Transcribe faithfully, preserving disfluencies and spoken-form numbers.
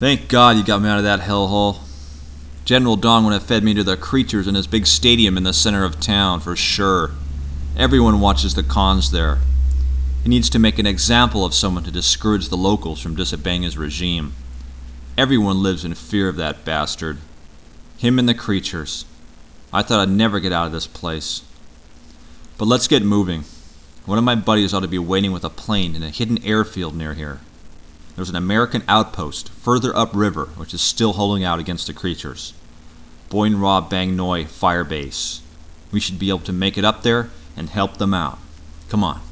Thank God you got me out of that hellhole. General Dong would have fed me to the creatures in his big stadium in the center of town, for sure. Everyone watches the cons there. He needs to make an example of someone to discourage the locals from disobeying his regime. Everyone lives in fear of that bastard. Him and the creatures. I thought I'd never get out of this place. But let's get moving. One of my buddies ought to be waiting with a plane in a hidden airfield near here. There's an American outpost further upriver which is still holding out against the creatures. Boin Ra Bang Noi Fire Base. We should be able to make it up there and help them out. Come on.